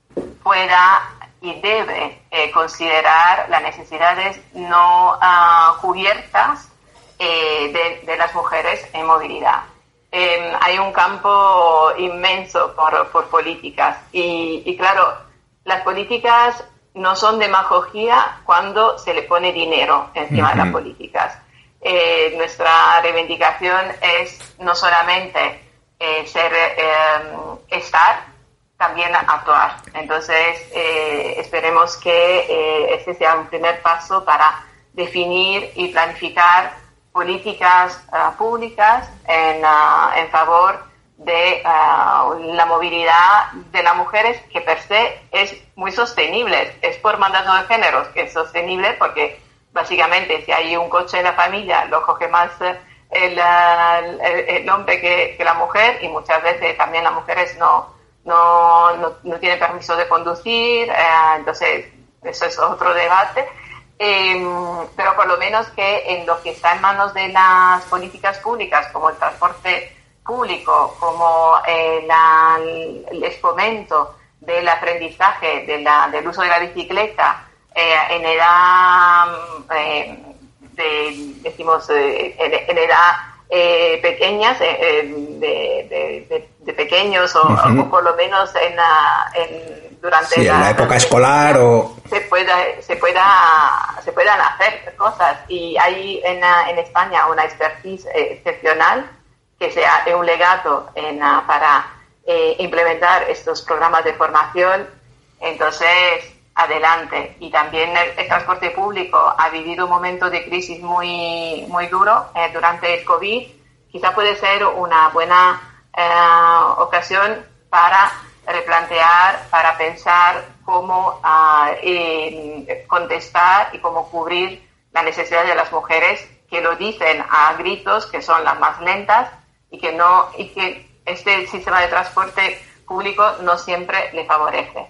pueda y debe eh, considerar las necesidades no uh, cubiertas eh, de, de las mujeres en movilidad. Eh, hay un campo inmenso por, por políticas y, y claro, las políticas no son demagogia cuando se le pone dinero encima uh-huh. de las políticas. Eh, nuestra reivindicación es no solamente eh, ser eh, estar, también actuar. Entonces, eh, esperemos que eh, este sea un primer paso para definir y planificar políticas uh, públicas en, uh, en favor de uh, la movilidad de las mujeres, que per se es muy sostenible. Es por mandato de géneros que es sostenible, porque básicamente si hay un coche en la familia lo coge más el, el, el hombre que, que la mujer, y muchas veces también las mujeres no, no, no, no tienen permiso de conducir, eh, entonces eso es otro debate. Eh, pero por lo menos que en lo que está en manos de las políticas públicas, como el transporte público, como eh, la, el fomento del aprendizaje de la, del uso de la bicicleta eh, en edad eh, de, decimos eh, en, en edad eh, pequeñas eh, de, de, de, de pequeños o, uh-huh. o por lo menos en, la, en durante sí, la, en la época escolar o se pueda se pueda se puedan hacer cosas, y hay en, en España una expertise eh, excepcional que sea un legado en, uh, para eh, implementar estos programas de formación. Entonces, adelante. Y también el, el transporte público ha vivido un momento de crisis muy muy duro eh, durante el COVID. Quizá puede ser una buena eh, ocasión para replantear, para pensar cómo uh, eh, contestar y cómo cubrir la necesidad de las mujeres, que lo dicen a gritos, que son las más lentas, y que no y que este sistema de transporte público no siempre le favorece.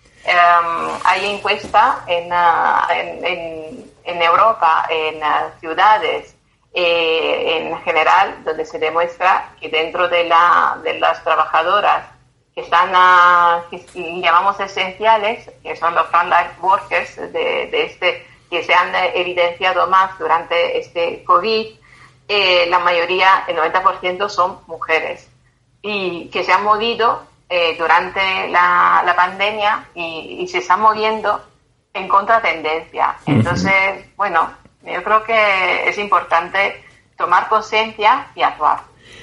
Um, hay encuestas en, uh, en, en, en Europa, en uh, ciudades eh, en general, donde se demuestra que dentro de, la, de las trabajadoras que están, uh, que llamamos esenciales, que son los frontline workers de, de este, que se han evidenciado más durante este COVID, Eh, la mayoría, el noventa por ciento, son mujeres, y que se han movido eh, durante la, la pandemia y, y se están moviendo en contratendencia. Entonces, uh-huh. bueno, yo creo que es importante tomar conciencia y actuar.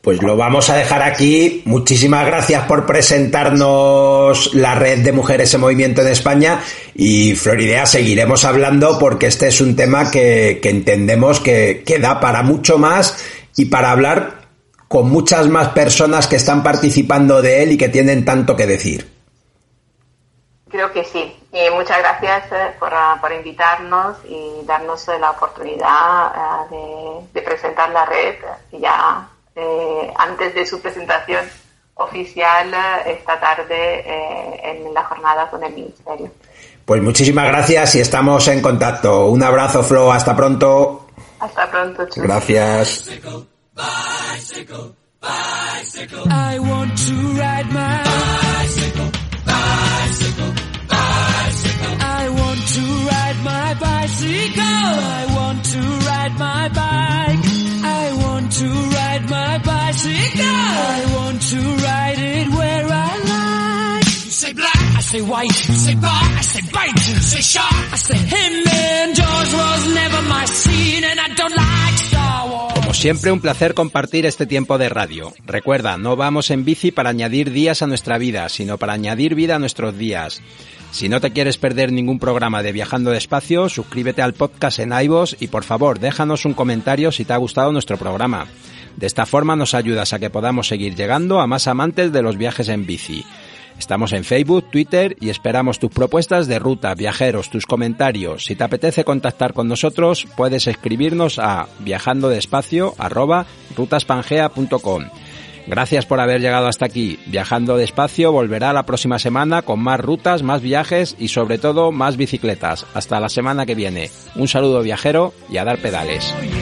Pues lo vamos a dejar aquí. Muchísimas gracias por presentarnos la red de mujeres en movimiento en España y Floridea, seguiremos hablando porque este es un tema que, que entendemos que, que da para mucho más y para hablar con muchas más personas que están participando de él y que tienen tanto que decir. Creo que sí. Y muchas gracias por, por invitarnos y darnos la oportunidad de, de presentar la red ya eh, antes de su presentación oficial esta tarde eh, en la jornada con el Ministerio. Pues muchísimas gracias y estamos en contacto. Un abrazo, Flo. Hasta pronto. Hasta pronto, Chus. Gracias. Bicycle, bicycle. I want to ride my bicycle, bicycle, bicycle. I want to ride my bicycle. I want to ride my bike. I want to ride my bicycle. I want to ride it where I like. You say black, I say white. You say bar, I say bite. You say shark, I say him. And Jaws was never my scene, and I don't like Star Wars. Como siempre, un placer compartir este tiempo de radio. Recuerda, no vamos en bici para añadir días a nuestra vida, sino para añadir vida a nuestros días. Si no te quieres perder ningún programa de Viajando Despacio, suscríbete al podcast en iVoox y por favor, déjanos un comentario si te ha gustado nuestro programa. De esta forma nos ayudas a que podamos seguir llegando a más amantes de los viajes en bici. Estamos en Facebook, Twitter y esperamos tus propuestas de ruta, viajeros, tus comentarios. Si te apetece contactar con nosotros, puedes escribirnos a viajandodespacio arroba rutaspangea punto com. Gracias por haber llegado hasta aquí. Viajando Despacio volverá la próxima semana con más rutas, más viajes y sobre todo más bicicletas. Hasta la semana que viene. Un saludo viajero y a dar pedales.